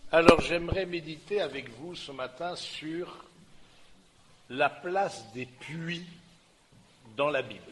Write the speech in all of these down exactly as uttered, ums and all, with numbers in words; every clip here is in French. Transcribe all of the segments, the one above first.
Alors j'aimerais méditer avec vous ce matin sur la place des puits dans la Bible.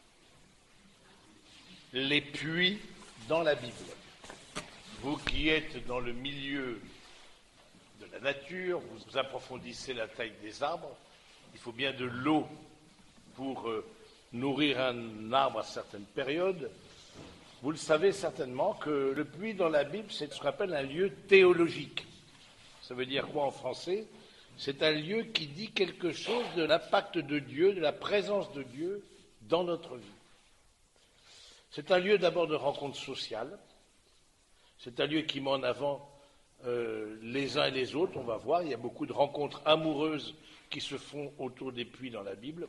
Les puits dans la Bible. Vous qui êtes dans le milieu de la nature, vous approfondissez la taille des arbres, il faut bien de l'eau pour euh, nourrir un arbre à certaines périodes. Vous le savez certainement que le puits dans la Bible, c'est ce qu'on appelle un lieu théologique. Ça veut dire quoi en français? C'est un lieu qui dit quelque chose de l'impact de Dieu, de la présence de Dieu dans notre vie. C'est un lieu d'abord de rencontre sociale. C'est un lieu qui met en avant euh, les uns et les autres, on va voir. Il y a beaucoup de rencontres amoureuses qui se font autour des puits dans la Bible.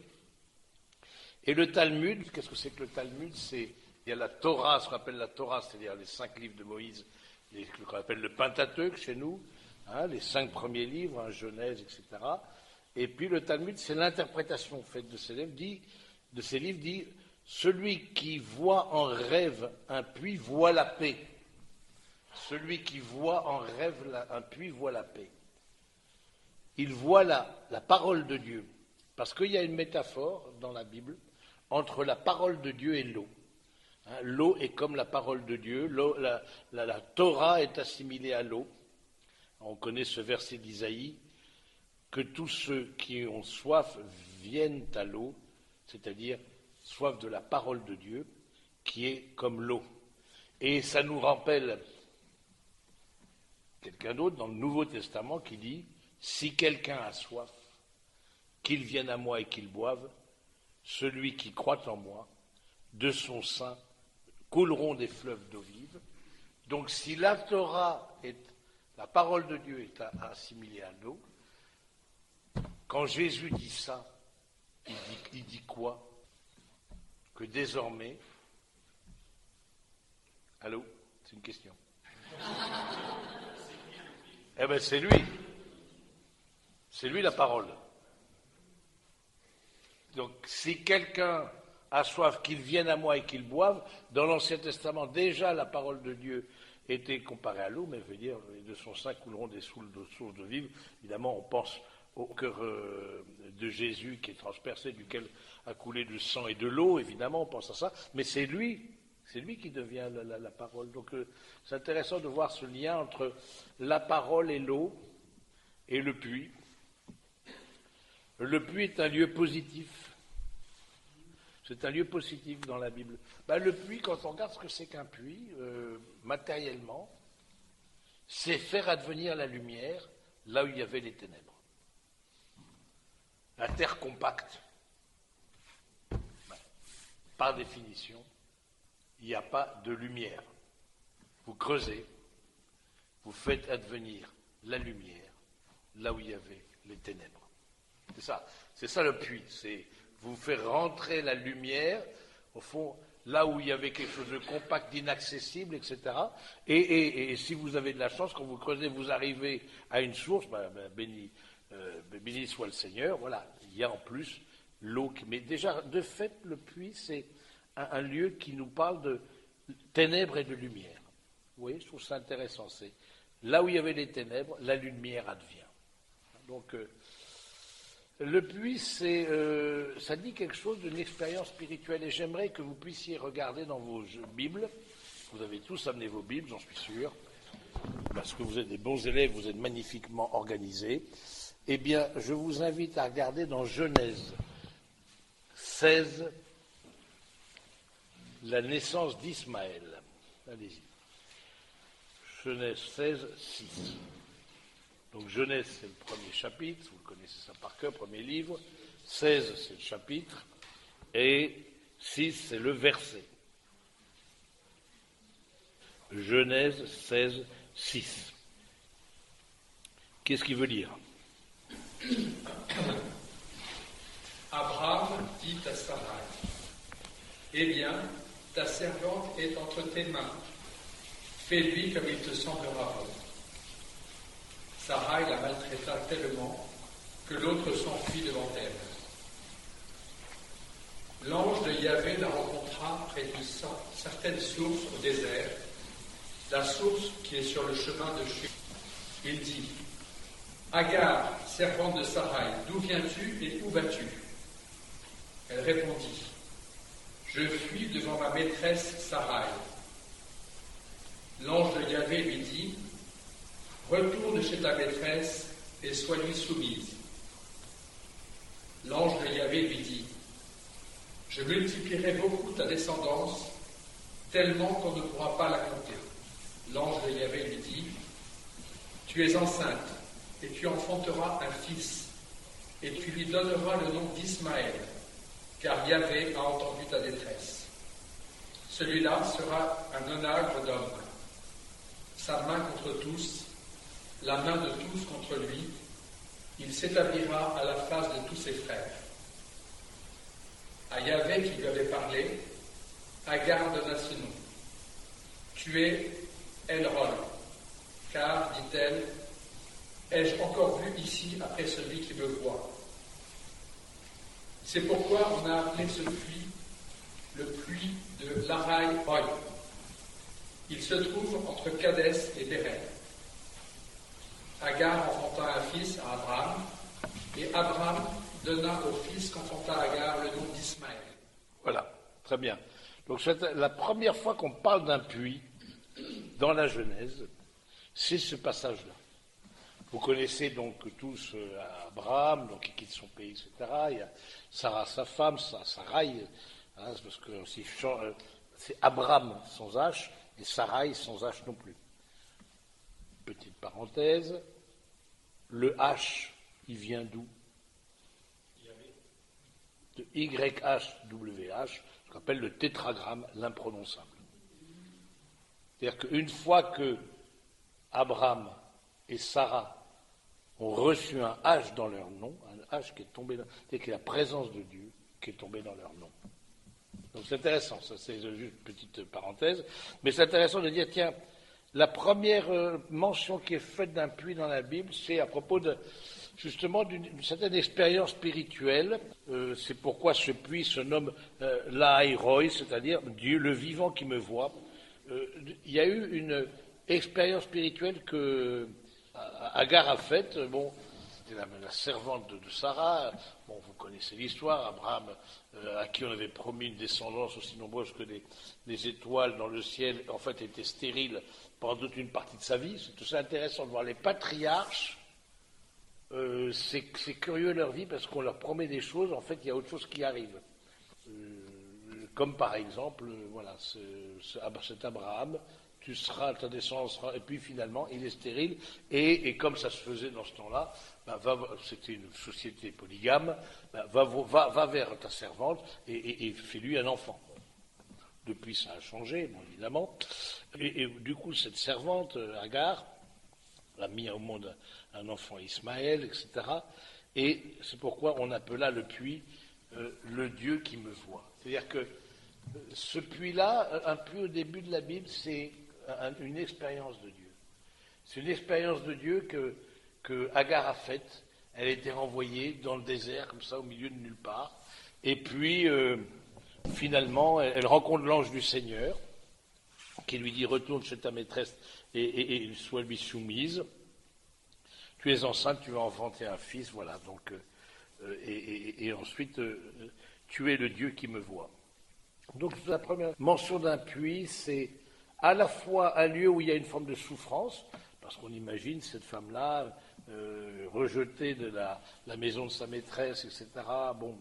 Et le Talmud, qu'est-ce que c'est que le Talmud? C'est Il y a la Torah, ce qu'on appelle la Torah, c'est-à-dire les cinq livres de Moïse, les, ce qu'on appelle le Pentateuque chez nous, hein, les cinq premiers livres, hein, Genèse, et cetera. Et puis le Talmud, c'est l'interprétation faite de ces livres, dit, de ces livres, dit celui qui voit en rêve un puits voit la paix. Celui qui voit en rêve la, un puits voit la paix. Il voit la, la parole de Dieu, parce qu'il y a une métaphore dans la Bible entre la parole de Dieu et l'eau. Hein, l'eau est comme la parole de Dieu, l'eau, la, la, la Torah est assimilée à l'eau. On connaît ce verset d'Isaïe, que tous ceux qui ont soif viennent à l'eau, c'est-à-dire soif de la parole de Dieu, qui est comme l'eau. Et ça nous rappelle quelqu'un d'autre dans le Nouveau Testament qui dit « Si quelqu'un a soif, qu'il vienne à moi et qu'il boive, celui qui croit en moi, de son sein couleront des fleuves d'eau vive. » Donc si la Torah est, la parole de Dieu est assimilée à l'eau, quand Jésus dit ça, il dit, il dit quoi? Que désormais, allô, c'est une question. Eh bien c'est lui, c'est lui la parole. Donc si quelqu'un a soif, qu'il vienne à moi et qu'il boive, dans l'Ancien Testament, déjà la parole de Dieu était comparée à l'eau, mais je veux dire, de son sein couleront des sources de vive. Évidemment, on pense au cœur euh, de Jésus qui est transpercé, duquel a coulé du sang et de l'eau, évidemment, on pense à ça, mais c'est lui, c'est lui qui devient la, la, la parole. Donc euh, c'est intéressant de voir ce lien entre la parole et l'eau et le puits. Le puits est un lieu positif. C'est un lieu positif dans la Bible. Ben, le puits, quand on regarde ce que c'est qu'un puits, euh, matériellement, c'est faire advenir la lumière là où il y avait les ténèbres. La terre compacte, ben, par définition, il n'y a pas de lumière. Vous creusez, vous faites advenir la lumière là où il y avait les ténèbres. C'est ça, c'est ça le puits, c'est vous faire rentrer la lumière, au fond, là où il y avait quelque chose de compact, d'inaccessible, et cetera. Et, et, et si vous avez de la chance, quand vous creusez, vous arrivez à une source, ben, ben, béni, euh, béni soit le Seigneur, voilà, il y a en plus l'eau. Qui, mais déjà, de fait, le puits, c'est un, un lieu qui nous parle de ténèbres et de lumière. Vous voyez, je trouve ça intéressant. C'est là où il y avait les ténèbres, la lumière advient. Donc, euh, le puits, c'est, euh, ça dit quelque chose d'une expérience spirituelle et j'aimerais que vous puissiez regarder dans vos Bibles. Vous avez tous amené vos Bibles, j'en suis sûr, parce que vous êtes des bons élèves, vous êtes magnifiquement organisés. Eh bien, je vous invite à regarder dans Genèse seize, la naissance d'Ismaël. Allez-y. Genèse seize, six. Donc Genèse, c'est le premier chapitre, vous connaissez ça par cœur, premier livre. seize, c'est le chapitre. Et six, c'est le verset. Genèse seize, six. Qu'est-ce qu'il veut dire? Abraham dit à Sarai, « Eh bien, ta servante est entre tes mains. Fais-lui comme il te semblera bon. » Sarai la maltraita tellement que l'autre s'enfuit devant elle. L'ange de Yahvé la rencontra près d'une certaine source au désert, la source qui est sur le chemin de Shur. il dit « Agar, servante de Sarai, d'où viens-tu et où vas-tu » Elle répondit « Je fuis devant ma maîtresse Sarai. » L'ange de Yahvé lui dit « Retourne chez ta maîtresse et sois-lui soumise. » L'ange de Yahvé lui dit « Je multiplierai beaucoup ta descendance, tellement qu'on ne pourra pas la compter. » L'ange de Yahvé lui dit « Tu es enceinte, et tu enfanteras un fils, et tu lui donneras le nom d'Ismaël, car Yahvé a entendu ta détresse. Celui-là sera un onagre d'homme, sa main contre tous, la main de tous contre lui, il s'établira à la face de tous ses frères. » À Yahvé qui lui avait parlé, Agar donna ce nom. « Tu es El-Roi, car, dit-elle, ai-je encore vu ici après celui qui me voit. C'est pourquoi on a appelé ce puits le puits de Lahaï-Roy. Il se trouve entre Kadès et Béret. Agar enfanta un fils à Abraham, et Abraham donna au fils qu'enfanta Agar le nom d'Ismaël. Voilà, très bien. Donc c'est la première fois qu'on parle d'un puits dans la Genèse, c'est ce passage-là. Vous connaissez donc tous euh, Abraham, donc il quitte son pays, et cetera. Il y a Sarah, sa femme, Sarai, hein, parce que euh, c'est Abraham sans H et Sarai sans H non plus. Petite parenthèse, le H, il vient d'où? De Y H W H, ce qu'on appelle le tétragramme, l'imprononçable. C'est-à-dire qu'une fois que Abraham et Sarah ont reçu un H dans leur nom, un H qui est tombé dans, c'est que la présence de Dieu qui est tombée dans leur nom. Donc c'est intéressant, ça c'est juste une petite parenthèse, mais c'est intéressant de dire, tiens, la première euh, mention qui est faite d'un puits dans la Bible, c'est à propos de, justement d'une, d'une certaine expérience spirituelle. Euh, c'est pourquoi ce puits se nomme euh, Lahaï-Roy, c'est-à-dire Dieu, le vivant qui me voit. Euh, il y a eu une expérience spirituelle que Agar a faite. Bon, c'était la, la servante de, de Sarah. Bon, vous connaissez l'histoire. Abraham, euh, à qui on avait promis une descendance aussi nombreuse que les, les étoiles dans le ciel, en fait, était stérile pendant toute une partie de sa vie. C'est tout ça intéressant de voir les patriarches. Euh, c'est, c'est curieux leur vie parce qu'on leur promet des choses. En fait, il y a autre chose qui arrive. Euh, comme par exemple, euh, voilà, c'est, c'est, c'est Abraham. Tu seras, ta descendance sera, et puis finalement, il est stérile, et, et comme ça se faisait dans ce temps-là, ben, va, c'était une société polygame, ben, va, va, va vers ta servante et, et, et fais-lui un enfant. Depuis, ça a changé, bon, évidemment, et, et du coup, cette servante, Agar, a mis au monde un enfant Ismaël, et cetera, et c'est pourquoi on appela le puits euh, le Dieu qui me voit. C'est-à-dire que euh, ce puits-là, un puits au début de la Bible, c'est une expérience de Dieu. C'est une expérience de Dieu que, que Agar a faite. Elle a été renvoyée dans le désert, comme ça, au milieu de nulle part. Et puis, euh, finalement, elle, elle rencontre l'ange du Seigneur, qui lui dit « Retourne chez ta maîtresse et, et, et sois lui soumise. Tu es enceinte, tu vas enfanter un fils. » Voilà, donc, euh, et, et, et ensuite, euh, tu es le Dieu qui me voit. Donc, la première mention d'un puits, c'est à la fois un lieu où il y a une forme de souffrance, parce qu'on imagine cette femme-là euh, rejetée de la, la maison de sa maîtresse, et cetera, bon,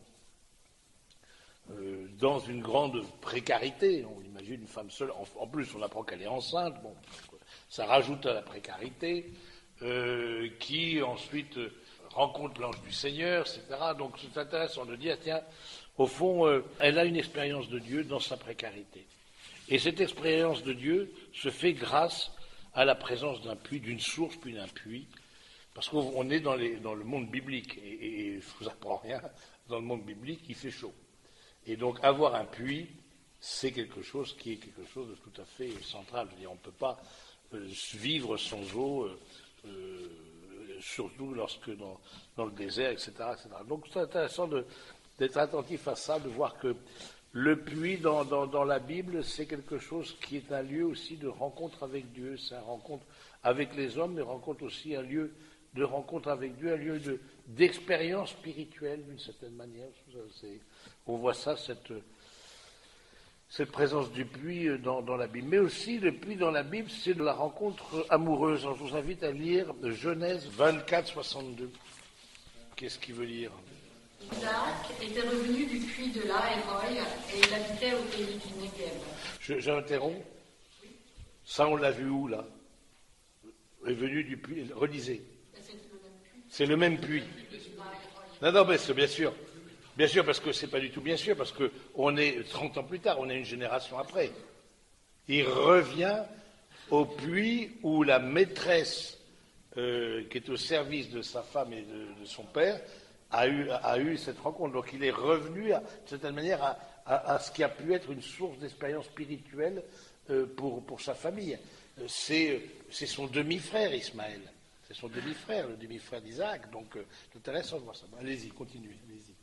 euh, dans une grande précarité. On imagine une femme seule, en, en plus on apprend qu'elle est enceinte, bon, ça rajoute à la précarité, euh, qui ensuite euh, rencontre l'ange du Seigneur, et cetera. Donc c'est intéressant de dire, tiens, au fond, euh, elle a une expérience de Dieu dans sa précarité. Et cette expérience de Dieu se fait grâce à la présence d'un puits, d'une source, puis d'un puits, parce qu'on est dans, les, dans le monde biblique, et, et, et je ne vous apprends rien, dans le monde biblique, il fait chaud. Et donc avoir un puits, c'est quelque chose qui est quelque chose de tout à fait central. Je veux dire, on ne peut pas euh, vivre sans eau, euh, euh, surtout lorsque dans, dans le désert, et cetera, et cetera. Donc c'est intéressant de, d'être attentif à ça, de voir que Le puits dans, dans, dans la Bible, c'est quelque chose qui est un lieu aussi de rencontre avec Dieu. C'est une rencontre avec les hommes, mais rencontre aussi un lieu de rencontre avec Dieu, un lieu de, d'expérience spirituelle d'une certaine manière. C'est, on voit ça, cette, cette présence du puits dans, dans la Bible. Mais aussi, le puits dans la Bible, c'est de la rencontre amoureuse. Alors, je vous invite à lire Genèse vingt-quatre, soixante-deux. Qu'est-ce qu'il veut dire ? Isaac était revenu du puits de Lahaïroï et il habitait au pays du Negev. Je, j'interromps. Ça, on l'a vu où, là ? Est venu du puits. Relisez. C'est le même puits. Non, non, mais c'est bien sûr. Bien sûr, parce que c'est pas du tout bien sûr, parce qu'on est trente ans plus tard, on est une génération après. Il revient au puits où la maîtresse, euh, qui est au service de sa femme et de, de son père, A eu, a eu cette rencontre. Donc il est revenu, à, de certaine manière, à, à, à ce qui a pu être une source d'expérience spirituelle euh, pour, pour sa famille. Euh, c'est, c'est son demi-frère, Ismaël. C'est son demi-frère, le demi-frère d'Isaac. Donc, euh, c'est intéressant de voir ça. Allez-y, continuez. Allez-y.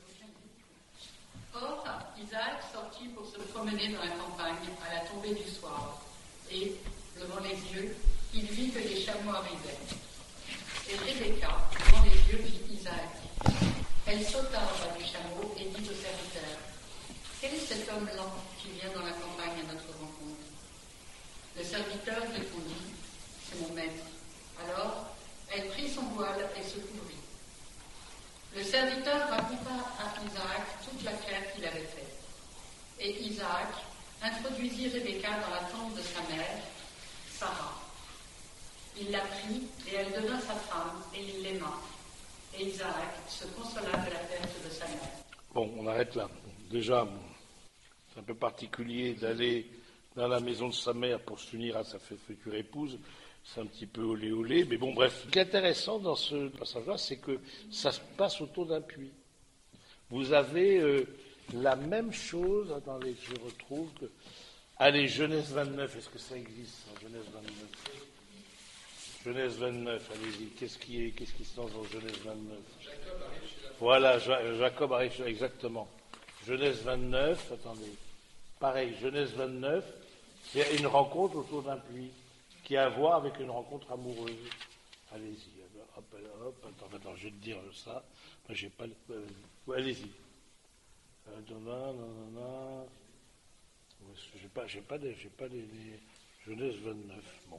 Or, Isaac sortit pour se promener dans la campagne à la tombée du soir. Et, levant les yeux, il vit que les chameaux arrivaient. Et Rebecca, levant les yeux, vit Isaac. Elle sauta au bas du chameau et dit au serviteur : quel est cet homme lent qui vient dans la campagne à notre rencontre ? Le serviteur répondit : c'est mon maître. Alors, elle prit son voile et se couvrit. Le serviteur raconta à Isaac toute l'affaire qu'il avait faite. Et Isaac introduisit Rebecca dans la tente de sa mère, Sarah. Il la prit et elle devint sa femme et il l'aima. Et Isaac se consola de la perte de sa mère. Bon, on arrête là. Déjà, c'est un peu particulier d'aller dans la maison de sa mère pour s'unir à sa future épouse. C'est un petit peu olé olé. Mais bon, bref. Ce qui est intéressant dans ce passage-là, c'est que ça se passe autour d'un puits. Vous avez euh, la même chose. Attendez, je retrouve. Que... Allez, Genèse vingt-neuf. Est-ce que ça existe, ça, Genèse vingt-neuf ? Genèse vingt-neuf, allez-y. Qu'est-ce qui, est, qu'est-ce qui se passe dans Genèse vingt-neuf ? Jacob arrive chez la Voilà, Ja- Jacob arrive chez... Exactement. Genèse vingt-neuf, attendez. Pareil, Genèse vingt-neuf, c'est une rencontre autour d'un puits qui a à voir avec une rencontre amoureuse. Allez-y. Hop, hop, attends, attends, je vais te dire ça. Moi, j'ai pas... Euh, allez-y. Euh, non, non, non, non. J'ai pas, j'ai pas, des, j'ai pas les, les... Genèse vingt-neuf, bon.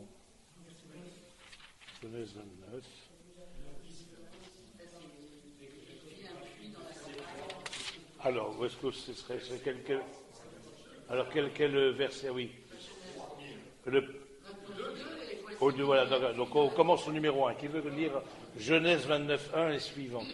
Genèse vingt-neuf. Alors, où est-ce que ce serait c'est quel, quel, Alors, quel, quel verset, oui. Le, au deux, voilà, donc, donc on commence au numéro un. Qui veut lire Genèse vingt-neuf, un et suivant?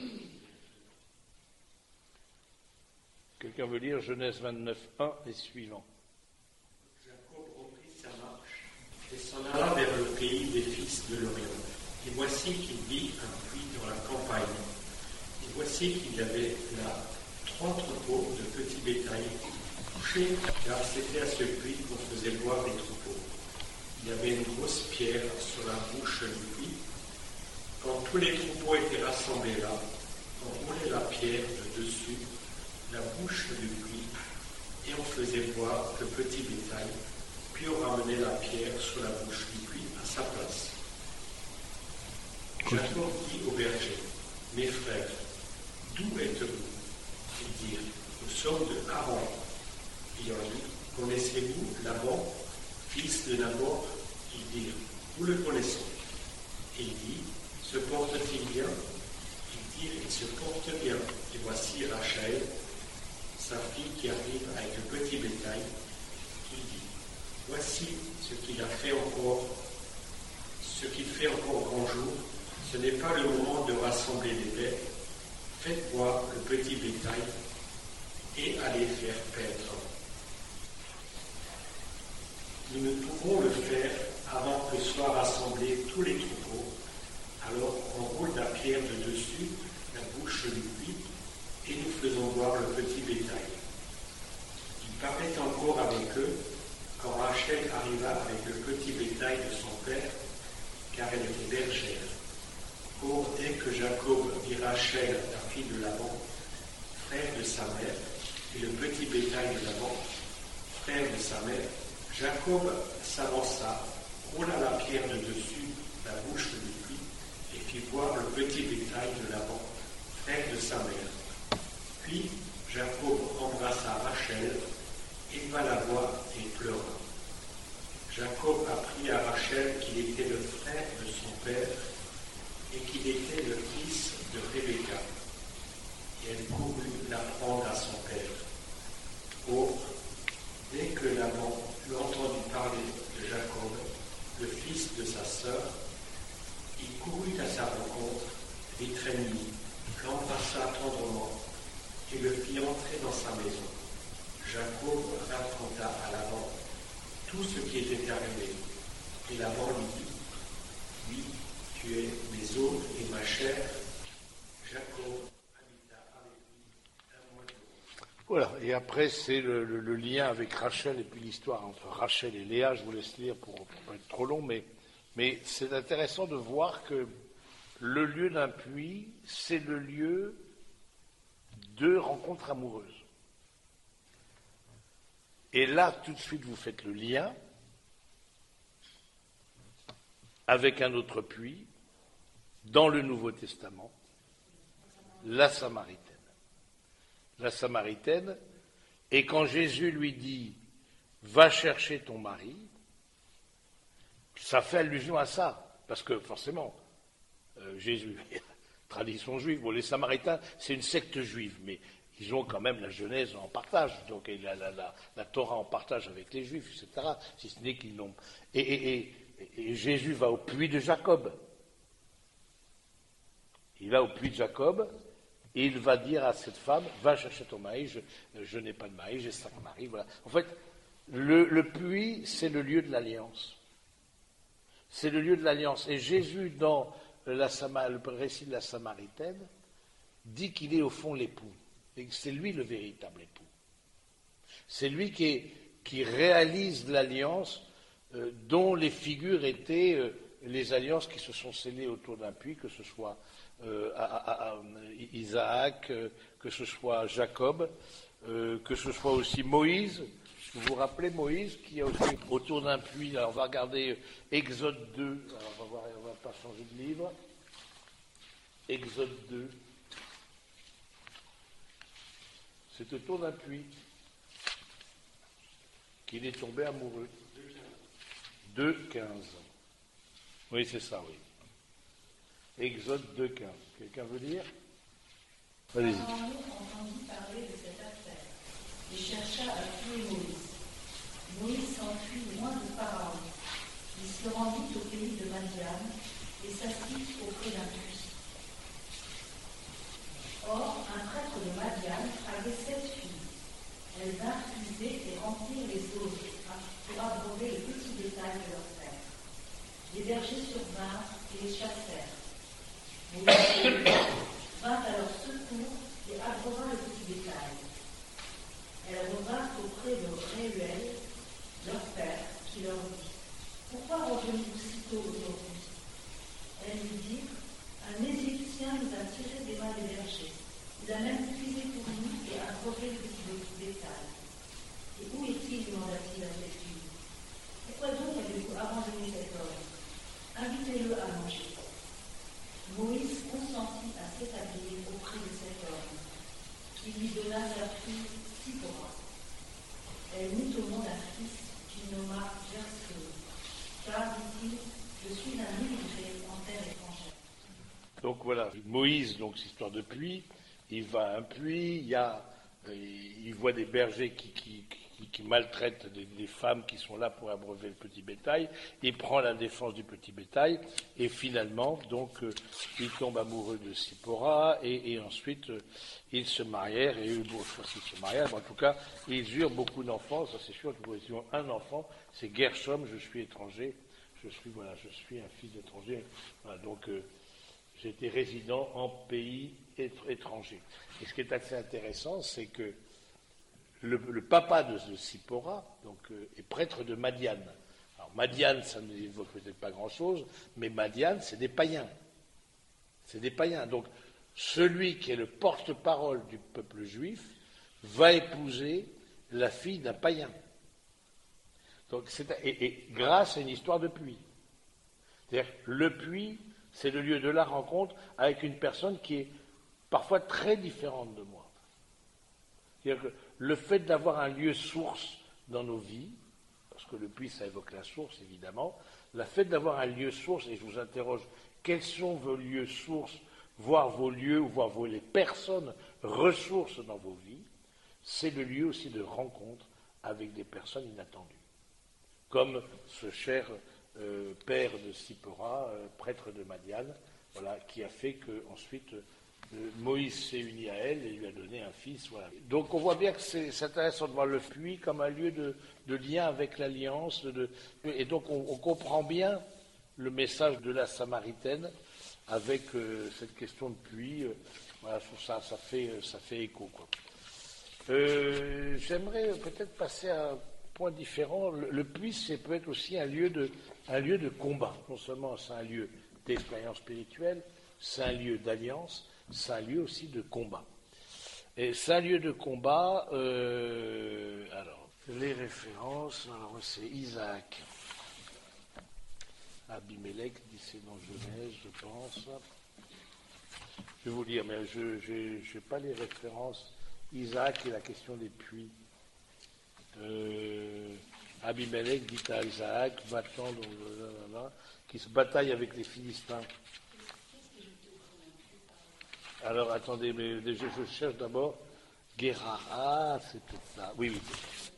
Quelqu'un veut lire Genèse vingt-neuf, un et suivant? Jacob reprit sa marche et s'en alla vers le pays des fils de l'Orient. Et voici qu'il vit un puits dans la campagne. Et voici qu'il y avait là trois troupeaux de petits bétail couchés, car c'était à ce puits qu'on faisait boire les troupeaux. Il y avait une grosse pierre sur la bouche du puits. Quand tous les troupeaux étaient rassemblés là, on roulait la pierre de dessus la bouche du puits, et on faisait boire le petit bétail, puis on ramenait la pierre sur la bouche du puits à sa place. Jacob dit aux bergers : mes frères, d'où êtes-vous ? Ils dirent : nous sommes de Haran. Ayant dit : connaissez-vous Laban, fils de Nabor ? Ils dirent : nous le connaissons. Il dit : se porte-t-il bien ? Ils dirent : il se porte bien. Et voici Rachel, sa fille qui arrive avec le petit bétail, qui dit : voici ce qu'il a fait encore, ce qu'il fait encore grand jour. Ce n'est pas le moment de rassembler les bêtes. Faites boire le petit bétail et allez faire paître. Nous ne pouvons le faire avant que soient rassemblés tous les troupeaux. Alors on roule la pierre de dessus la bouche du puits et nous faisons boire le petit bétail. Il parlait encore avec eux quand Rachel arriva avec le petit bétail de son père, car elle était bergère. Or, dès que Jacob vit Rachel, la fille de Laban, frère de sa mère, et le petit bétail de Laban, frère de sa mère, Jacob s'avança, roula la pierre de dessus la bouche du puits et fit boire le petit bétail de Laban, frère de sa mère. Puis Jacob embrassa Rachel, éleva la voix et pleura. Jacob apprit à Rachel qu'il était le frère de son père et qu'il était le fils de Rebecca. Et elle courut l'apprendre à son père. Or, dès que Laban eut entendu parler de Jacob, le fils de sa sœur, il courut à sa rencontre, l'étreignit, l'embrassa tendrement et le fit entrer dans sa maison. Jacob raconta à Laban tout ce qui était arrivé. Et Laban lui dit, « Oui, tu es mes hôtes et ma chair. » Jacob habita avec lui un mois de jour. Voilà, et après c'est le, le, le lien avec Rachel et puis l'histoire entre Rachel et Léa. Je vous laisse lire pour ne pas être trop long, mais, mais c'est intéressant de voir que le lieu d'un puits, c'est le lieu de rencontres amoureuses. Et là, tout de suite, vous faites le lien avec un autre puits, dans le Nouveau Testament, la Samaritaine. La Samaritaine, et quand Jésus lui dit « Va chercher ton mari », ça fait allusion à ça, parce que forcément, euh, Jésus, tradition juive, bon, les Samaritains, c'est une secte juive, mais ils ont quand même la Genèse en partage, donc et la, la, la, la Torah en partage avec les Juifs, et cetera, si ce n'est qu'ils n'ont... Et, et, et, et Jésus va au puits de Jacob. Il va au puits de Jacob, et il va dire à cette femme, va chercher ton mari, je, je n'ai pas de mari, j'ai cinq maris, voilà. En fait, le, le puits, c'est le lieu de l'alliance. C'est le lieu de l'alliance. Et Jésus, dans la, le récit de la Samaritaine, dit qu'il est au fond l'époux. Et que c'est lui le véritable époux. C'est lui qui, est, qui réalise l'alliance euh, dont les figures étaient euh, les alliances qui se sont scellées autour d'un puits, que ce soit euh, à, à, à Isaac, euh, que ce soit Jacob, euh, que ce soit aussi Moïse. Vous vous rappelez Moïse qui est aussi autour d'un puits. Alors on va regarder Exode deux. Alors on va voir, on va pas changer de livre. Exode deux. C'est autour d'un puits qu'il est tombé amoureux. deux quinze. Oui, c'est ça, oui. Exode deux quinze. Quelqu'un veut dire? Allez-y. Pharaon entendit parler de cette affaire et chercha à tuer Moïse. Moïse s'enfuit loin de Pharaon. Il se rendit au pays de Madian et s'assit auprès d'un puits. Or, un prêtre de Madian avait sept filles. Elles vinrent puiser et remplir les eaux pour abreuver le petit bétail de leur père. Les bergers survinrent et les chassèrent. Moïse vint à leur secours et abreuva le petit bétail. Elles revinrent auprès de Réuel, leur père, qui leur dit « Pourquoi revenez-vous si tôt aujourd'hui ?» Elles lui dirent « Un Égyptien nous a tirés des mains des bergers. Il a même puisé pour nous et abreuvé le petit bétail. Et où est-il » demanda-t-il à ses filles. « Pourquoi donc avez-vous abandonné cet homme? Invitez-le à manger. » Moïse consentit à s'établir auprès de cet homme, qui lui donna sa fille Sipora. Elle mit au monde un fils qu'il nomma Gershom, car, dit-il, je suis un immigré en terre étrangère. Donc voilà, Moïse, donc cette histoire de puits, il va à un puits, il, y a, il voit des bergers qui, qui, qui, qui maltraitent des, des femmes qui sont là pour abreuver le petit bétail, il prend la défense du petit bétail, et finalement, donc, euh, il tombe amoureux de Sipora, et, et ensuite, euh, ils se marièrent, et eux, bon, je sais pas s'ils se marièrent, mais en tout cas, ils eurent beaucoup d'enfants, ça c'est sûr, ils ont un enfant, c'est Gershom, je suis étranger, je suis, voilà, je suis un fils d'étranger, voilà, donc, euh, j'étais résident en pays étranger. Et ce qui est assez intéressant, c'est que le, le papa de, de Sipora donc, euh, est prêtre de Madian. Alors Madian, ça ne évoque peut-être pas grand-chose, mais Madian, c'est des païens. C'est des païens. Donc celui qui est le porte-parole du peuple juif, va épouser la fille d'un païen. Donc, c'est, et, et grâce à une histoire de puits. C'est-à-dire, le puits, c'est le lieu de la rencontre avec une personne qui est parfois très différente de moi. C'est-à-dire que le fait d'avoir un lieu source dans nos vies, parce que le puits, ça évoque la source, évidemment, le fait d'avoir un lieu source, et je vous interroge, quels sont vos lieux sources, voire vos lieux, voire vos, les personnes ressources dans vos vies, c'est le lieu aussi de rencontre avec des personnes inattendues. Comme ce cher euh, père de Sipora, euh, prêtre de Madiane, voilà, qui a fait qu'ensuite euh, Moïse s'est uni à elle et lui a donné un fils. Voilà. Donc on voit bien que c'est, c'est intéressant de voir le puits comme un lieu de, de lien avec l'alliance. De, et donc on, on comprend bien le message de la Samaritaine avec euh, cette question de puits. Euh, voilà, ça, ça, fait, ça fait écho, quoi. Euh, j'aimerais peut-être passer à un point différent. Le, le puits, c'est peut être aussi un lieu de, un lieu de combat. Non seulement c'est un lieu d'expérience spirituelle, c'est un lieu d'alliance, c'est un lieu aussi de combat. Et c'est un lieu de combat, euh, alors, les références, alors c'est Isaac, Abimelech, dit c'est dans Genèse, je pense. Je vais vous lire, mais je n'ai pas les références. Isaac et la question des puits. Euh, Abimelech dit à Isaac, battant, donc, blablabla, qui se bataille avec les Philistins. Alors, attendez, mais je, je cherche d'abord Guérard. Ah, c'est peut-être ça. Oui, oui.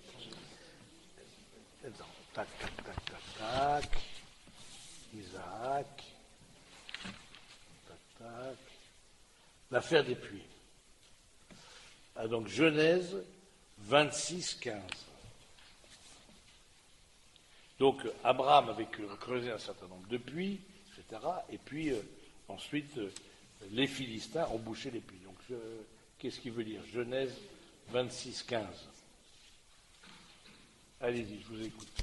Attends, tac, tac, tac, tac, tac. Isaac. Tac, tac. L'affaire des puits. Ah, donc, Genèse vingt-six, quinze. Donc, Abraham avait creusé un certain nombre de puits, et cetera. Et puis, euh, ensuite, euh, les Philistins ont bouché les puits. Donc, je, qu'est-ce qu'il veut dire? Genèse vingt-six, quinze. Allez-y, je vous écoute.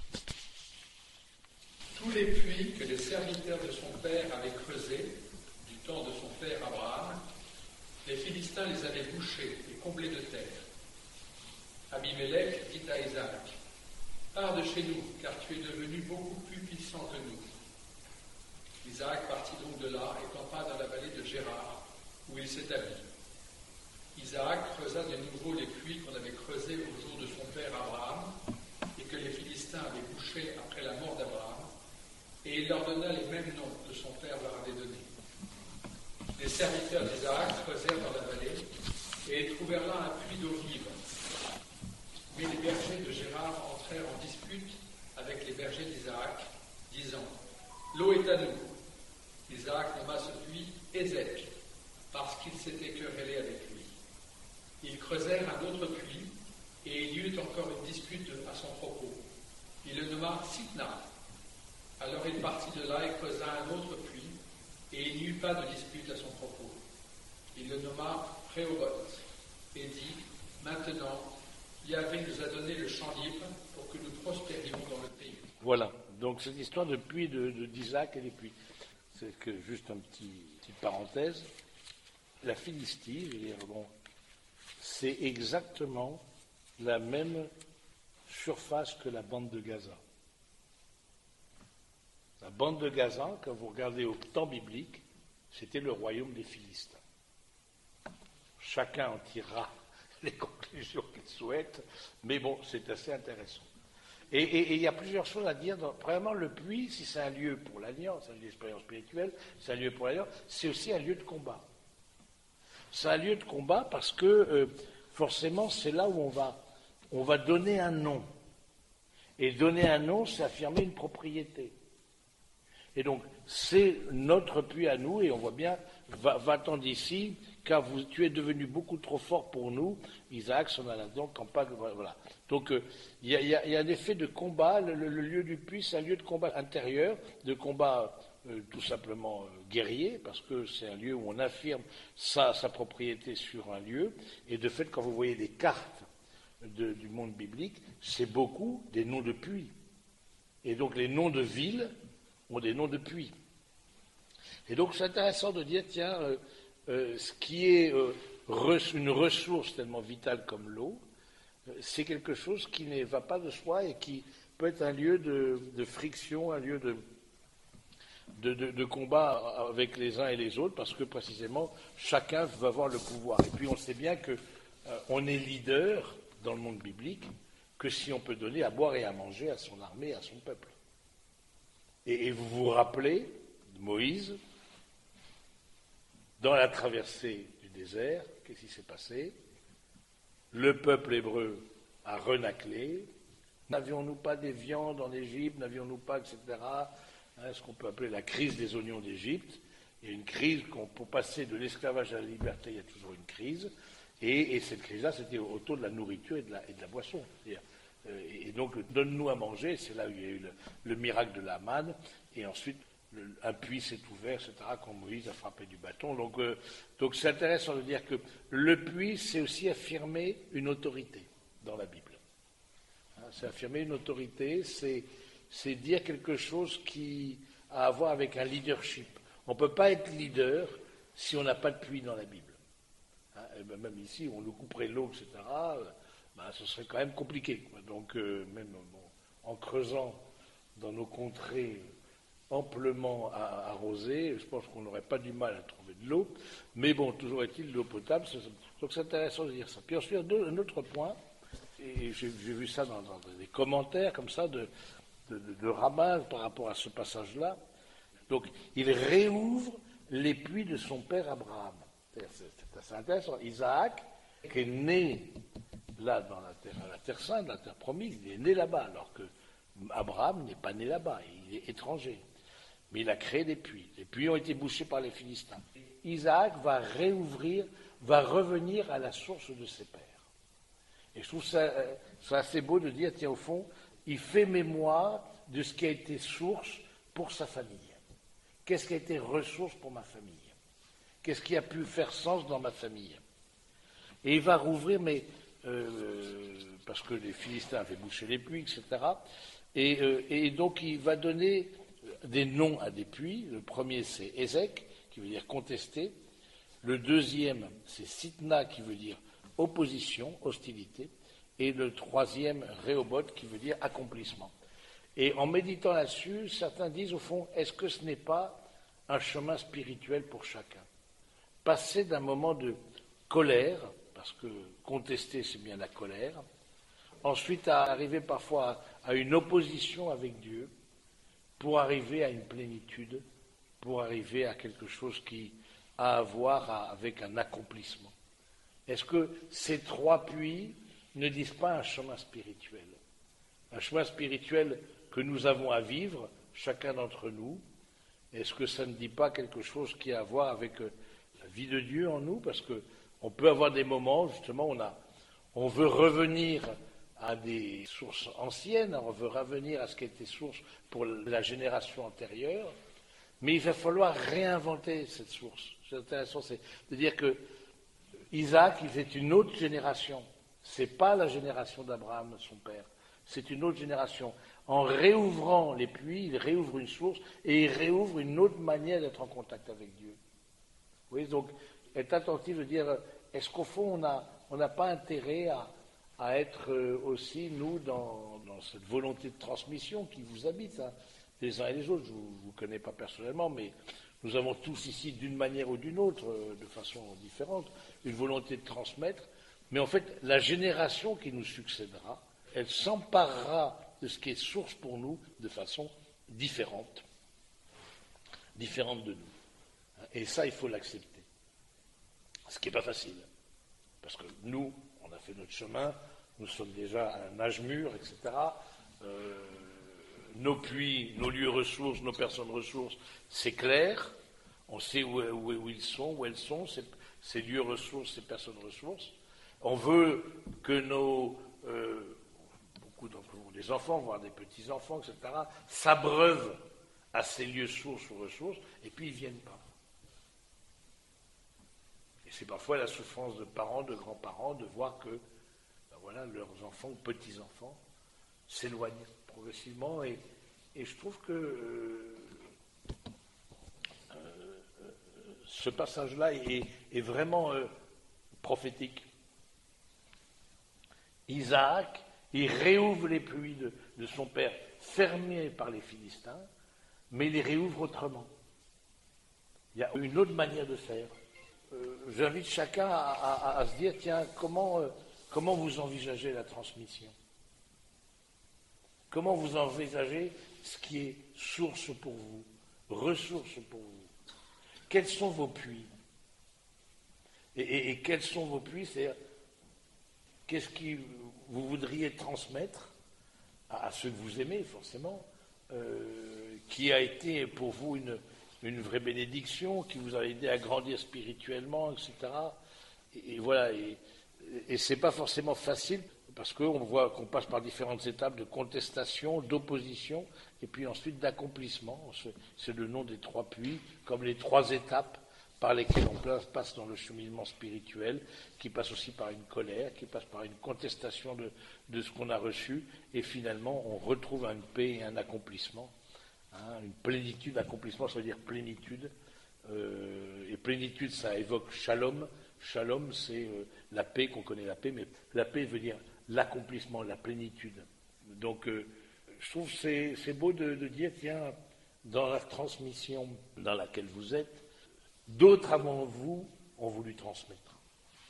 Tous les puits que les serviteurs de son père avaient creusés, du temps de son père Abraham, les Philistins les avaient bouchés et comblés de terre. Abimelech dit à Isaac, « Pars de chez nous, car tu es devenu beaucoup plus puissant que nous. » Isaac partit donc de là et campa dans la vallée de Gérard, où il s'établit. Isaac creusa de nouveau les puits qu'on avait creusés au jour de son père Abraham, et que les Philistins avaient bouchés après la mort d'Abraham, et il leur donna les mêmes noms que son père leur avait donnés. Les serviteurs d'Isaac creusèrent dans la vallée, et ils trouvèrent là un puits d'eau vive. Mais les bergers de Gérard entrèrent en dispute avec les bergers d'Isaac, disant « L'eau est à nous. » Isaac nomma ce puits Ézek, parce qu'il s'était querellé avec lui. Ils creusèrent un autre puits, et il y eut encore une dispute à son propos. Il le nomma Sitna. Alors il partit de là et creusa un autre puits, et il n'y eut pas de dispute à son propos. Il le nomma Rehoboth, et dit « Maintenant, Yahvé nous a donné le champ libre pour que nous prospérions dans le pays. » Voilà, donc cette histoire de puits de, de, d'Isaac et des puits. C'est que juste une petit, petite parenthèse. La Philistie, je veux dire, bon, c'est exactement la même surface que la bande de Gaza. La bande de Gaza, quand vous regardez au temps biblique, c'était le royaume des Philistins. Chacun en tirera les conclusions qu'il souhaite, mais bon, c'est assez intéressant. Et, et, et il y a plusieurs choses à dire. Dans, premièrement, le puits, si c'est un lieu pour l'alliance, c'est une expérience spirituelle, c'est un lieu pour l'alliance, c'est aussi un lieu de combat. C'est un lieu de combat parce que euh, forcément, c'est là où on va, on va donner un nom. Et donner un nom, c'est affirmer une propriété. Et donc, c'est notre puits à nous, et on voit bien, va, va-t'en d'ici, car vous, tu es devenu beaucoup trop fort pour nous. Isaac s'en alla donc, campagne, voilà. Donc, il euh, y, y, y a un effet de combat. Le, le, le lieu du puits, c'est un lieu de combat intérieur, de combat euh, tout simplement euh, guerrier, parce que c'est un lieu où on affirme sa, sa propriété sur un lieu. Et de fait, quand vous voyez les cartes de, du monde biblique, c'est beaucoup des noms de puits. Et donc, les noms de villes ont des noms de puits. Et donc, c'est intéressant de dire, tiens, euh, euh, ce qui est euh, une ressource tellement vitale comme l'eau, c'est quelque chose qui ne va pas de soi et qui peut être un lieu de, de friction, un lieu de, de, de, de combat avec les uns et les autres, parce que précisément chacun veut avoir le pouvoir. Et puis on sait bien qu'on euh, est leader dans le monde biblique que si on peut donner à boire et à manger à son armée, à son peuple. Et, et vous vous rappelez de Moïse, dans la traversée du désert, qu'est-ce qui s'est passé? Le peuple hébreu a renaclé. N'avions-nous pas des viandes en Égypte? N'avions-nous pas, et cetera. Hein, ce qu'on peut appeler la crise des oignons d'Égypte. Il y a une crise, pour passer de l'esclavage à la liberté, il y a toujours une crise. Et, et cette crise-là, c'était autour de la nourriture et de la, et de la boisson. Et, et donc, donne-nous à manger, c'est là où il y a eu le, le miracle de la manne. Et ensuite, le, un puits s'est ouvert, et cetera, quand Moïse a frappé du bâton. Donc, euh, donc c'est intéressant de dire que le puits, c'est aussi affirmer une autorité dans la Bible. Hein, c'est affirmer une autorité, c'est, c'est dire quelque chose qui a à voir avec un leadership. On ne peut pas être leader si on n'a pas de puits dans la Bible. Hein, et ben même ici, on nous couperait l'eau, et cetera, euh, ben, ce serait quand même compliqué. Quoi. Donc, euh, même bon, en creusant dans nos contrées amplement arrosées, je pense qu'on n'aurait pas du mal à trouver de l'eau. Mais bon, toujours est-il, l'eau potable, c'est, donc c'est intéressant de dire ça. Puis ensuite, un autre point, et j'ai, j'ai vu ça dans, dans des commentaires comme ça de, de, de, de Rabbin par rapport à ce passage-là. Donc, il réouvre les puits de son père Abraham. C'est, c'est assez intéressant. Isaac, qui est né là, dans la terre, la terre sainte, la terre promise, il est né là-bas, alors que Abraham n'est pas né là-bas, il est étranger. Mais il a créé des puits. Les puits ont été bouchés par les Philistins. Isaac va réouvrir, va revenir à la source de ses pères. Et je trouve ça, ça assez beau de dire, tiens, au fond, il fait mémoire de ce qui a été source pour sa famille. Qu'est-ce qui a été ressource pour ma famille? Qu'est-ce qui a pu faire sens dans ma famille? Et il va rouvrir, mais euh, parce que les Philistins avaient bouché les puits, et cetera. Et, euh, et donc il va donner des noms à des puits. Le premier, c'est Ézek, qui veut dire contester. Le deuxième, c'est Sitna, qui veut dire opposition, hostilité. Et le troisième, Rehoboth, qui veut dire accomplissement. Et en méditant là-dessus, certains disent, au fond, est-ce que ce n'est pas un chemin spirituel pour chacun? Passer d'un moment de colère, parce que contester, c'est bien la colère, ensuite à arriver parfois à une opposition avec Dieu, pour arriver à une plénitude, pour arriver à quelque chose qui a à voir avec un accomplissement. Est-ce que ces trois puits ne disent pas un chemin spirituel? Un chemin spirituel que nous avons à vivre, chacun d'entre nous. Est-ce que ça ne dit pas quelque chose qui a à voir avec la vie de Dieu en nous? Parce qu'on peut avoir des moments, justement, on, a, on veut revenir à des sources anciennes, on veut revenir à ce qui était source pour la génération antérieure, mais il va falloir réinventer cette source. C'est intéressant, c'est de dire que Isaac, il est une autre génération. Ce n'est pas la génération d'Abraham, son père. C'est une autre génération. En réouvrant les puits, il réouvre une source et il réouvre une autre manière d'être en contact avec Dieu. Vous voyez, donc, être attentif de dire, est-ce qu'au fond, on n'a on n'a pas intérêt à, à être aussi, nous, dans, dans cette volonté de transmission qui vous habite, hein, les uns et les autres. Je ne vous, vous connais pas personnellement, mais nous avons tous ici, d'une manière ou d'une autre, de façon différente, une volonté de transmettre. Mais en fait, la génération qui nous succédera, elle s'emparera de ce qui est source pour nous de façon différente, différente de nous. Et ça, il faut l'accepter. Ce qui n'est pas facile. Parce que nous, on a fait notre chemin, nous sommes déjà à un âge mûr, et cetera. Euh, nos puits, nos lieux ressources, nos personnes ressources, c'est clair. On sait où, où, où ils sont, où elles sont, ces, ces lieux ressources, ces personnes ressources. On veut que nos... Euh, beaucoup d'entre vous, des enfants, voire des petits-enfants, et cetera, s'abreuvent à ces lieux sources ou ressources, et puis ils ne viennent pas. Et c'est parfois la souffrance de parents, de grands-parents, de voir que ben voilà, leurs enfants ou petits-enfants s'éloignent progressivement, et, et je trouve que euh, euh, ce passage-là est, est vraiment euh, prophétique. Isaac, il réouvre les puits de, de son père, fermés par les Philistins, mais il les réouvre autrement. Il y a une autre manière de faire. Euh, j'invite chacun à, à, à se dire, tiens, comment, euh, comment vous envisagez la transmission ? Comment vous envisagez ce qui est source pour vous, ressource pour vous ? Quels sont vos puits ? et, et, et quels sont vos puits ? C'est-à-dire, qu'est-ce que vous voudriez transmettre à, à ceux que vous aimez, forcément, euh, qui a été pour vous une, une vraie bénédiction, qui vous a aidé à grandir spirituellement, et cetera. Et, et voilà, et, et c'est pas forcément facile, parce qu'on voit qu'on passe par différentes étapes de contestation, d'opposition, et puis ensuite d'accomplissement. C'est le nom des trois puits, comme les trois étapes par lesquelles on passe dans le cheminement spirituel, qui passe aussi par une colère, qui passe par une contestation de, de ce qu'on a reçu, et finalement on retrouve une paix et un accomplissement, hein, une plénitude. Accomplissement, ça veut dire plénitude, euh, et plénitude, ça évoque shalom. Shalom, c'est euh, la paix, qu'on connaît la paix, mais la paix veut dire l'accomplissement, la plénitude. Donc euh, je trouve que c'est, c'est beau de, de dire, tiens, dans la transmission dans laquelle vous êtes, d'autres avant vous ont voulu transmettre.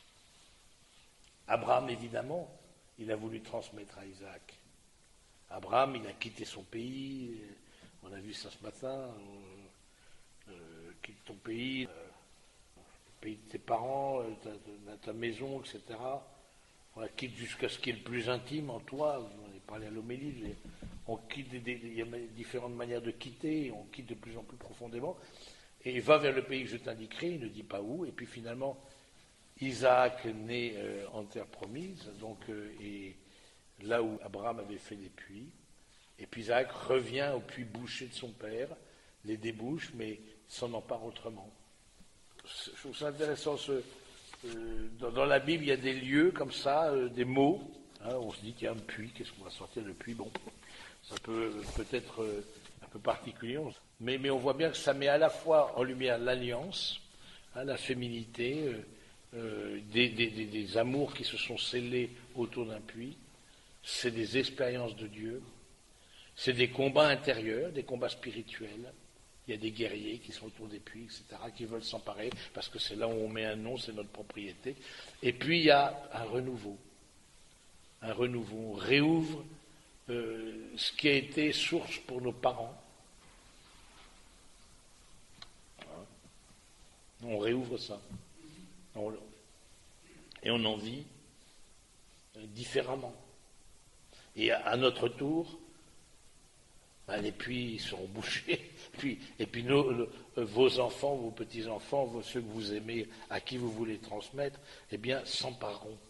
Abraham, évidemment, il a voulu transmettre à Isaac. Abraham, il a quitté son pays, on a vu ça ce matin, euh, euh, quitte ton pays, euh, le pays de tes parents, euh, ta, ta, ta maison, et cetera. On la quitte jusqu'à ce qui est le plus intime en toi, vous en avez parlé à l'homélie, on quitte des, des, il y a différentes manières de quitter, on quitte de plus en plus profondément. Et va vers le pays que je t'indiquerai, il ne dit pas où, et puis finalement, Isaac naît euh, en terre promise, donc, euh, et là où Abraham avait fait des puits, et puis Isaac revient au puits bouché de son père, les débouche, mais s'en empare autrement. Je trouve ça intéressant, ce, euh, dans, dans la Bible, il y a des lieux comme ça, euh, des mots, hein, on se dit qu'il y a un puits, qu'est-ce qu'on va sortir de puits, bon, ça peut peut-être euh, un peu particulier, mais, mais on voit bien que ça met à la fois en lumière l'alliance, hein, la féminité, euh, euh, des, des, des, des amours qui se sont scellés autour d'un puits, c'est des expériences de Dieu, c'est des combats intérieurs, des combats spirituels. Il y a des guerriers qui sont autour des puits, et cetera, qui veulent s'emparer, parce que c'est là où on met un nom, c'est notre propriété. Et puis il y a un renouveau, un renouveau, on réouvre euh, ce qui a été source pour nos parents. On réouvre ça. On, et on en vit euh, différemment. Et à, à notre tour, ben, les puits seront bouchés. Puis, et puis nos, le, vos enfants, vos petits-enfants, vos, ceux que vous aimez, à qui vous voulez transmettre, eh bien, s'empareront.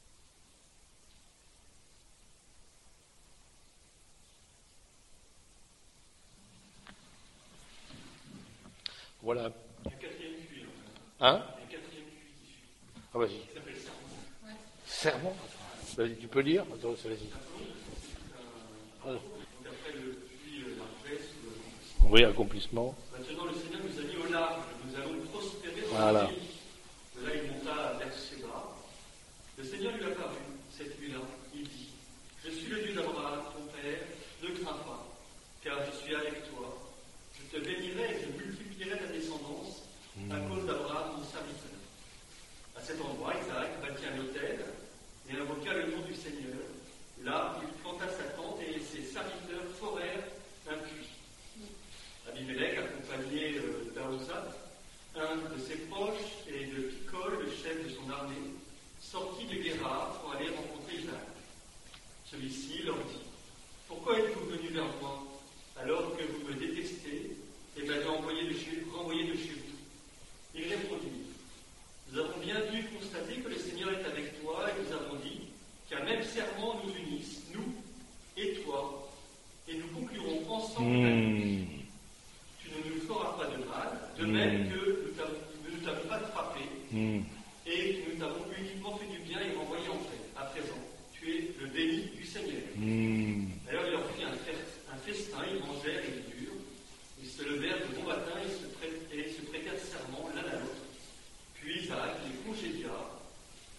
Voilà. Un quatrième puits. Hein? Un quatrième puits qui suit. Ah, vas-y. Il s'appelle Sermon. Ouais. Sermon? Vas-y, tu peux lire? Attends, vas-y. Euh, donc après le puits, euh, la paix, sous le Oui, accomplissement. Maintenant, le Seigneur nous a mis au large, nous allons prospérer dans Voilà. le pays. De là, il monta vers Séba. Le Seigneur lui apparut cette nuit-là. Il dit, je suis le Dieu d'Abraham, ton père, ne crains pas, car je suis avec toi. Je te bénirai et je multiplierai ta descendance à cause d'Abraham, mon serviteur. À cet endroit, Isaac bâtit un autel et invoqua le nom du Seigneur. Là, il planta sa tente et ses serviteurs forèrent un puits. Abimelech, accompagné euh, d'Ahuzzath, un de ses proches, et de Picol, le chef de son armée, sortit de Guérard pour aller rencontrer Isaac. Celui-ci leur dit, « Pourquoi êtes-vous venus vers moi, alors que vous me détestez et m'avez envoyé de chez, renvoyé de chez vous ?» Ils répondirent, « Nous avons bien dû constater que le Seigneur est avec toi, et nous avons dit qu'un même serment nous unisse, nous et toi, et nous conclurons ensemble mmh. Tu ne nous feras pas de mal, de mmh. même que nous ne t'avons pas frappé, mmh. et que nous t'avons uniquement fait du bien et renvoyé en paix. À présent, tu es le béni du Seigneur. Mmh. Alors il leur fit un, un festin, ils mangèrent et ils burent, ils se levèrent de bon matin et se, prêt, et se prêtèrent serment l'un à l'autre. Puis Isaac les congédia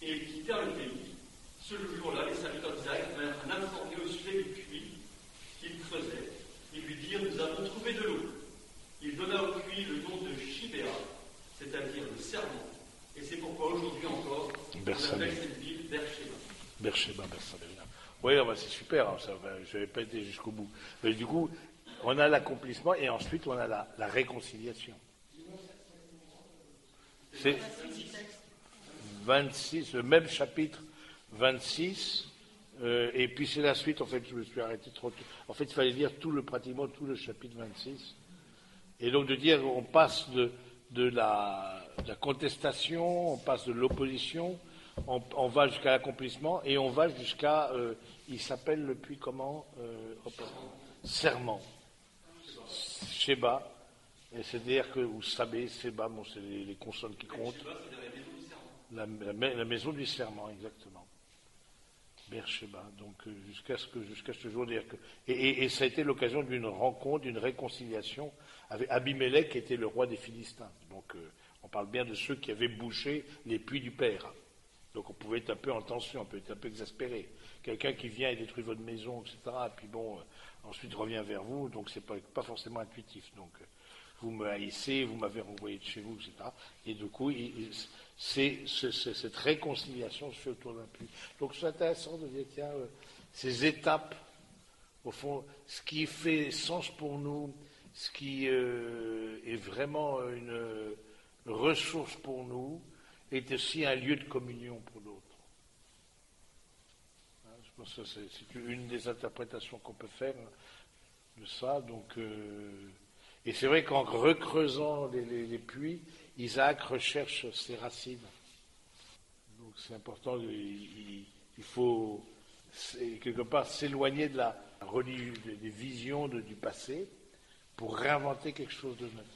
Typéa, c'est-à-dire le serment. Et c'est pourquoi aujourd'hui encore, on Bersabée. appelle cette ville Beersheba. Beersheba, Bersabée. Oui, non, bah, c'est super, hein, ça, bah, je n'avais pas été jusqu'au bout. Mais du coup, on a l'accomplissement et ensuite on a la, la réconciliation. C'est vingt-six, le même chapitre vingt-six, euh, et puis c'est la suite, en fait, je me suis arrêté trop tôt. En fait, il fallait lire tout le, pratiquement tout le chapitre vingt-six. Et donc de dire, on passe de, de, la, de la contestation, on passe de l'opposition, on, on va jusqu'à l'accomplissement, et on va jusqu'à, euh, il s'appelle le puits comment euh, hop, serment. Sheba, et c'est-à-dire que, vous savez, Seba, bon, c'est les, les consonnes qui comptent. La, la, la maison du serment, exactement. Beersheba, donc euh, jusqu'à ce que jusqu'à ce jour, dire que et, et, et ça a été l'occasion d'une rencontre, d'une réconciliation avec Abimelech, qui était le roi des Philistins. Donc euh, on parle bien de ceux qui avaient bouché les puits du père. Donc on pouvait être un peu en tension, on peut être un peu exaspéré. Quelqu'un qui vient et détruit votre maison, et cetera. Et puis bon, euh, ensuite revient vers vous, donc c'est pas pas forcément intuitif. Donc euh, vous me haïssez, vous m'avez renvoyé de chez vous, et cetera. Et du coup, il, il, c'est, c'est, c'est, cette réconciliation se fait autour d'un puits. Donc c'est intéressant de dire, tiens, euh, ces étapes, au fond, ce qui fait sens pour nous, ce qui euh, est vraiment une euh, ressource pour nous, est aussi un lieu de communion pour d'autres. Hein, je pense que c'est, c'est une des interprétations qu'on peut faire de ça. Donc... Euh, Et c'est vrai qu'en recreusant les, les, les puits, Isaac recherche ses racines. Donc c'est important, il, il faut quelque part s'éloigner de la religion, des visions de, du passé pour réinventer quelque chose de neuf.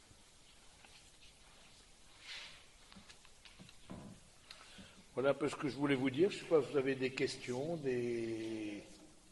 Voilà un peu ce que je voulais vous dire. Je ne sais pas si vous avez des questions, des...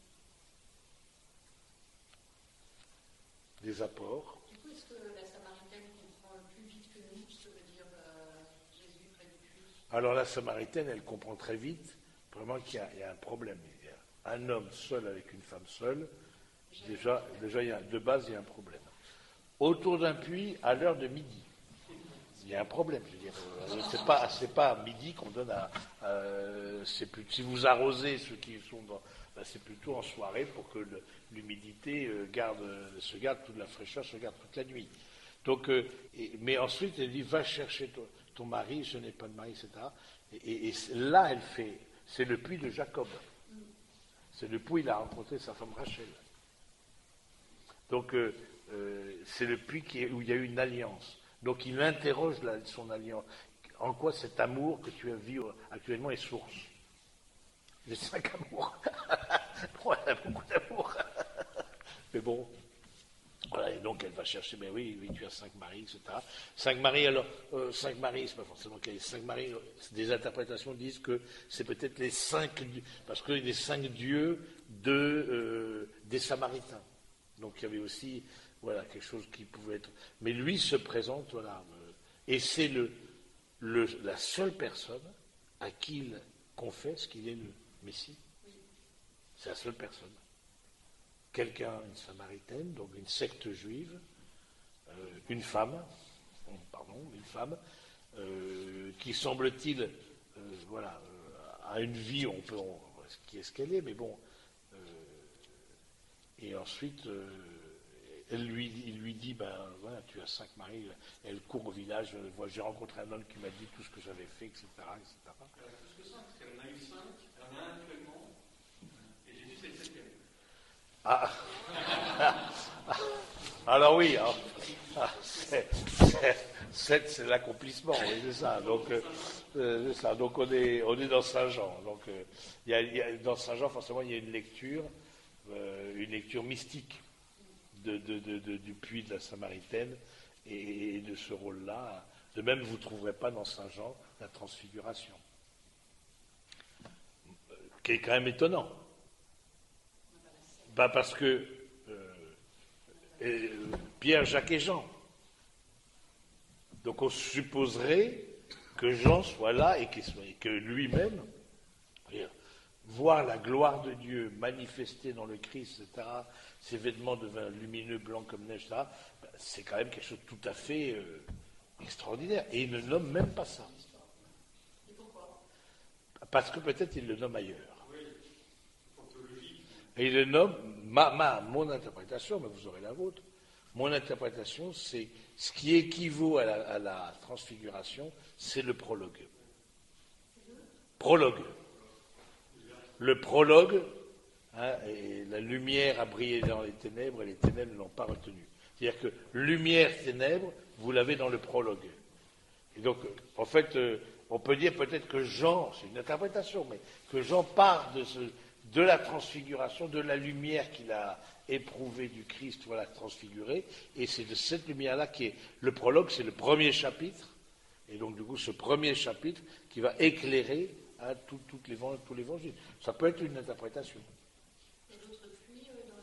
des apports. Du coup, est-ce que la Samaritaine comprend plus vite que nous ce que veut dire euh, Jésus près du puits? Alors la Samaritaine, elle comprend très vite vraiment qu'il y a, il y a un problème. Il y a un homme seul avec une femme seule. Déjà, déjà il y a, de base, il y a un problème. Autour d'un puits, à l'heure de midi, il y a un problème. Je veux dire, euh, c'est pas, c'est pas à midi qu'on donne à. Euh, c'est plus, si vous arrosez ceux qui sont dans. Ben, c'est plutôt en soirée pour que le, l'humidité euh, garde, euh, se garde, toute la fraîcheur se garde toute la nuit. Donc, euh, et, mais ensuite, elle dit, va chercher ton, ton mari, je n'ai pas de mari, et cetera. Et, et, et là, elle fait, c'est le puits de Jacob. C'est le puits où il a rencontré sa femme Rachel. Donc, euh, euh, c'est le puits qui est, où il y a eu une alliance. Donc, il interroge la, son alliance. En quoi cet amour que tu as vu actuellement est source? J'ai cinq amours. Bon, elle a beaucoup d'amour. Mais bon, voilà, et donc elle va chercher, mais oui, oui, tu as cinq maris, et cetera. Cinq maris, alors, euh, cinq maris, c'est pas forcément qu'il y ait cinq maris, des interprétations disent que c'est peut-être les cinq, parce que les cinq dieux de, euh, des Samaritains. Donc il y avait aussi, voilà, quelque chose qui pouvait être. Mais lui se présente, voilà, euh, et c'est le, le, la seule personne à qui il confesse qu'il est le Messie. C'est la seule personne. Quelqu'un, une Samaritaine, donc une secte juive, euh, une femme, pardon, une femme, euh, qui semble-t-il, euh, voilà, euh, a une vie, on peut, on, qui est ce qu'elle est, mais bon. Euh, et ensuite, euh, elle lui, il lui dit, ben voilà, tu as cinq maris. Elle court au village. Voilà, j'ai rencontré un homme qui m'a dit tout ce que j'avais fait, et cetera, et cetera. Plus que ça, parce qu'elle en a eu cinq, elle en a un actuellement, et Jésus c'est le septième. Ah. Alors oui, alors, c'est, c'est, c'est, c'est l'accomplissement, oui, c'est ça. Donc, euh, c'est ça. Donc on est, on est dans Saint-Jean. Donc euh, il y a, il y a, dans Saint-Jean, forcément, il y a une lecture, euh, une lecture mystique de, de, de, de, du puits de la Samaritaine et, et de ce rôle-là. De même, vous ne trouverez pas dans Saint-Jean la transfiguration, qui est quand même étonnant. Bah parce que euh, euh, Pierre, Jacques et Jean. Donc on supposerait que Jean soit là et, qu'il soit, et que lui-même, voir la gloire de Dieu manifestée dans le Christ, et cetera, ses vêtements devinrent lumineux, blancs comme neige, et cetera, bah, c'est quand même quelque chose de tout à fait euh, Extraordinaire. Et il ne nomme même pas ça. Et pourquoi? Parce que peut-être il le nomme ailleurs. Et il le nomme, ma, ma, mon interprétation, mais vous aurez la vôtre, mon interprétation, c'est ce qui équivaut à la, à la transfiguration, c'est le prologue. Prologue. Le prologue, hein, et la lumière a brillé dans les ténèbres et les ténèbres ne l'ont pas retenu. C'est-à-dire que lumière, ténèbres, vous l'avez dans le prologue. Et donc, en fait, euh, on peut dire peut-être que Jean, c'est une interprétation, mais que Jean part de, ce, de la transfiguration, de la lumière qu'il a éprouvée du Christ, voilà, transfigurée, et c'est de cette lumière-là qui est le prologue, c'est le premier chapitre, et donc du coup, ce premier chapitre qui va éclairer hein, tout, tout, tout l'évangile. Ça peut être une interprétation. Et d'autres puits euh, dans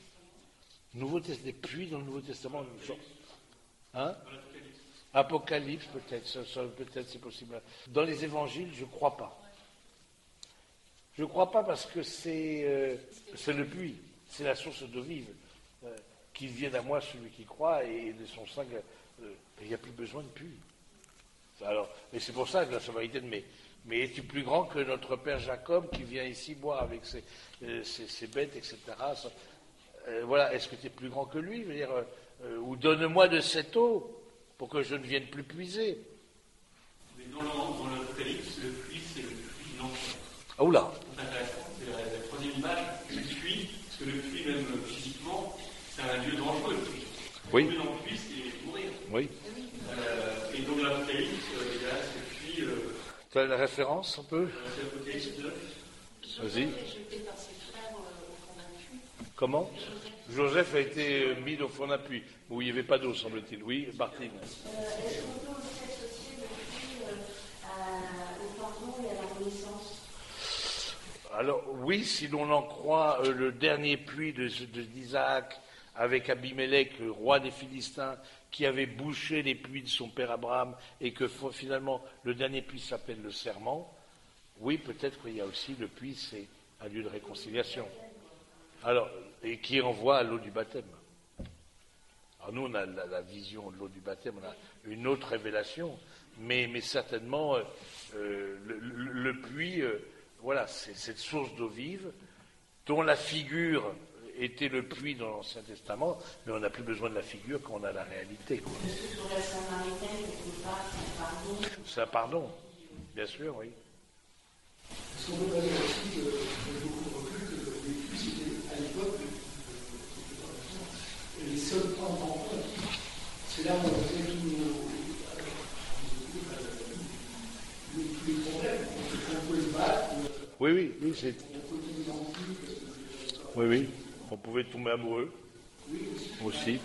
le Nouveau Testament? Nouveau Testament, des puits dans le Nouveau Testament, genre, hein? Apocalypse, peut-être, ça, ça, peut-être c'est possible. Dans les évangiles, je ne crois pas. Je ne crois pas parce que c'est, euh, c'est le puits, c'est la source d'eau vive. Euh, qu'il vienne à moi celui qui croit et de son sang, euh, il n'y a plus besoin de puits. Alors, et c'est pour ça que la sobriété de mais, mais es-tu plus grand que notre père Jacob qui vient ici boire avec ses, euh, ses, ses bêtes, et cetera. Ça, euh, voilà, est-ce que tu es plus grand que lui? Je veux dire, euh, ou donne-moi de cette eau pour que je ne vienne plus puiser. Mais dans l'Apocalypse, le puits, c'est le puits non. Ah oula. C'est intéressant, c'est la, la troisième image du puits, parce que le puits, même physiquement, c'est un lieu dangereux, le puits. Oui. Le puits dans le puits, c'est mourir. Oui. Euh, et donc l'Apocalypse, euh, il y a ce puits. Euh, tu as la référence un peu? c'est l'Apocalypse neuf. Vas-y. Joseph est jeté par ses frères euh, au fond d'un puits. Comment? Joseph a été mis au fond d'un puits, où il n'y avait pas d'eau, semble-t-il. Oui, Martine. Euh, Est-ce qu'on peut aussi associer le puits euh, à- au pardon et à la renaissance? Alors, oui, si l'on en croit euh, le dernier puits de, de- d'Isaac avec Abimelech, le roi des Philistins, qui avait bouché les puits de son père Abraham, et que f- finalement le dernier puits s'appelle le serment, oui, peut-être qu'il y a aussi le puits, c'est un lieu de réconciliation. Alors, et qui renvoie à l'eau du baptême. Alors nous, on a la, la vision de l'eau du baptême, on a une autre révélation, mais, mais certainement, euh, euh, le, le- le puits, euh, voilà, c'est cette source d'eau vive, dont la figure était le puits dans l'Ancien Testament, mais on n'a plus besoin de la figure quand on a la réalité. Quoi. Est-ce que sur la Samaritaine, quelque part, c'est un pardon? C'est un pardon, bien sûr, oui. Est-ce qu'on peut pas dire aussi que, avec beaucoup de recul, que les puits, c'était à l'époque, euh, les seuls points de rencontre, c'est là où on faisait tous nos, euh, tous les problèmes, on pouvait se battre, Oui, oui, oui, c'est... on pouvait tomber dans le cul, parce que Oui, oui, on pouvait tomber amoureux, aussi.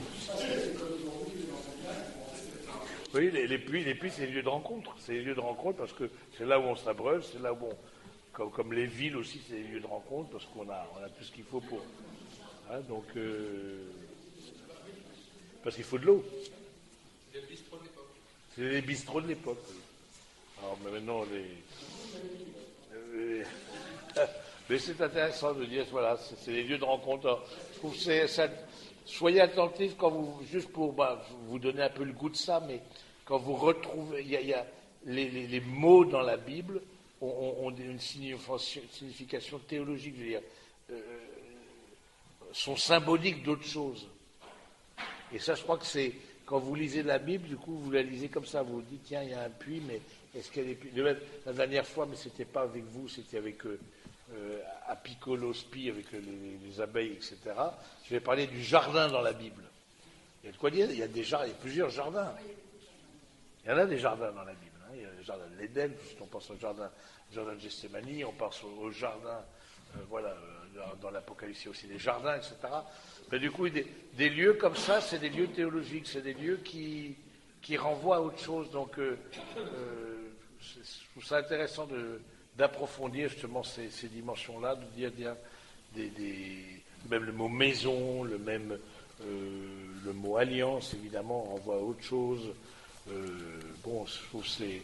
Oui, les, les puits, les puits, c'est les lieux de rencontre. C'est les lieux de rencontre parce que c'est là où on s'abreuve, c'est là où on... Comme, comme les villes aussi, c'est les lieux de rencontre parce qu'on a, on a tout ce qu'il faut pour... Hein, donc... Euh... Parce qu'il faut de l'eau. C'est le bistrot de l'époque. C'est les bistrots de l'époque. Oui. Alors, mais maintenant, les... Euh, Mais c'est intéressant de dire, voilà, c'est, c'est les lieux de rencontre. Alors, je trouve que c'est, ça, soyez attentifs quand vous, juste pour bah, vous donner un peu le goût de ça, mais quand vous retrouvez, il y a, il y a les, les, les mots dans la Bible ont, ont, ont une signification théologique, je veux dire, euh, sont symboliques d'autres choses. Et ça, je crois que c'est, quand vous lisez la Bible, du coup, vous la lisez comme ça, vous vous dites, tiens, il y a un puits, mais est-ce qu'il y a des puits? De même, la dernière fois, mais c'était pas avec vous, c'était avec eux. Euh, à Picolospi avec les, les abeilles, et cetera. Je vais parler du jardin dans la Bible. Il y a de quoi dire, il y a, des jardins, il y a plusieurs jardins. Il y en a des jardins dans la Bible. Hein. Il y a le jardin de l'Éden, on pense au jardin, au jardin de Gethsémani, on pense au, au jardin, euh, voilà, euh, dans, dans l'Apocalypse, il y a aussi des jardins, et cetera. Mais du coup, des, des lieux comme ça, c'est des lieux théologiques, c'est des lieux qui, qui renvoient à autre chose. Donc, euh, euh, je trouve ça intéressant de d'approfondir justement ces, ces dimensions-là, de dire, dire des, des, même le mot maison, le même euh, le mot alliance, évidemment, renvoie à autre chose. Euh, bon, je trouve que c'est...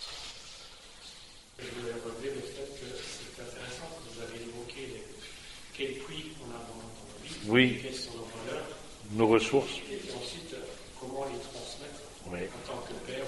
Je voulais relever le fait que c'est intéressant que vous avez évoqué les, quels puits on a dans notre vie, Oui. quelles sont nos valeurs, Nos ressources. et puis ensuite comment les transmettre Oui. en tant que père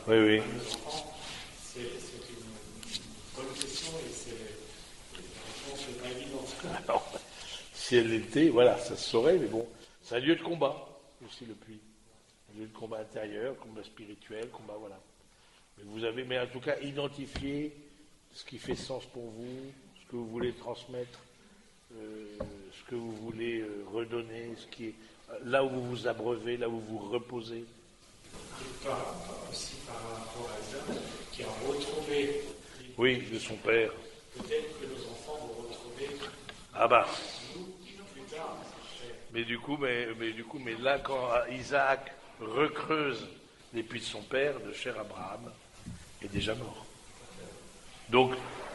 Oui, oui. à nos enfants, c'est c'est une bonne question et c'est la réponse n'est pas évidente. Alors, si elle l'était, voilà, ça se saurait, mais bon, c'est un lieu de combat aussi le puits. Un lieu de combat intérieur, combat spirituel, combat, voilà. Mais vous avez, mais en tout cas, identifié ce qui fait sens pour vous, ce que vous voulez transmettre, euh, ce que vous voulez euh, redonner, ce qui est là où vous vous abreuvez, là où vous vous reposez. Et par, par- aussi par rapport à Isaac, qui a retrouvé. Oui, de son père. Peut-être que nos enfants vont retrouver Ah bah. nous plus tard. Mais du coup, mais, mais du coup, mais là, quand Isaac recreuse les puits de son père, le cher Abraham est déjà mort. Donc,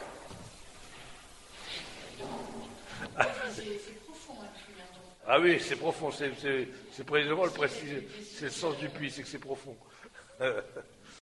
C'est c'est profond, un puits, hein, donc. ah oui, c'est profond, c'est, c'est, c'est précisément le précis, c'est le sens du puits, c'est que c'est profond.